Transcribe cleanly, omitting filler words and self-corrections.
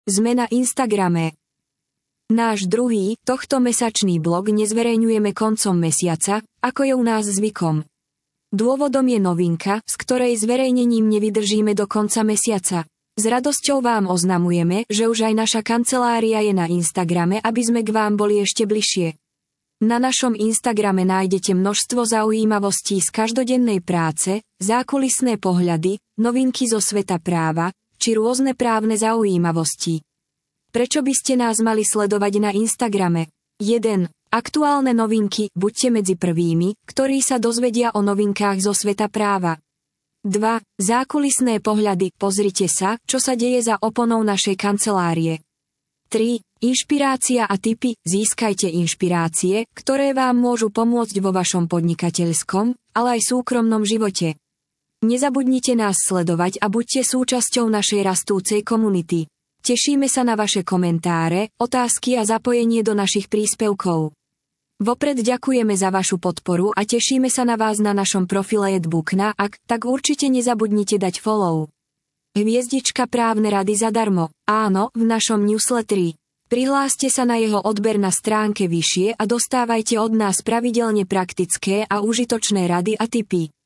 Sme na Instagrame. Náš druhý, tohtomesačný blog nezverejňujeme koncom mesiaca, ako je u nás zvykom. Dôvodom je novinka, s ktorej zverejnením nevydržíme do konca mesiaca. S radosťou vám oznamujeme, že už aj naša kancelária je na Instagrame, aby sme k vám boli ešte bližšie. Na našom Instagrame nájdete množstvo zaujímavostí z každodennej práce, zákulisné pohľady, novinky zo sveta práva, či rôzne právne zaujímavosti. Prečo by ste nás mali sledovať na Instagrame? 1. Aktuálne novinky, buďte medzi prvými, ktorí sa dozvedia o novinkách zo sveta práva. 2. Zákulisné pohľady, pozrite sa, čo sa deje za oponou našej kancelárie. 3. Inšpirácia a tipy, získajte inšpirácie, ktoré vám môžu pomôcť vo vašom podnikateľskom, ale aj súkromnom živote. Nezabudnite nás sledovať a buďte súčasťou našej rastúcej komunity. Tešíme sa na vaše komentáre, otázky a zapojenie do našich príspevkov. Vopred ďakujeme za vašu podporu a tešíme sa na vás na našom profile @bookna, tak určite nezabudnite dať follow. Hviezdička právne rady zadarmo, áno, v našom newsletteri. Prihláste sa na jeho odber na stránke vyššie a dostávajte od nás pravidelne praktické a užitočné rady a tipy.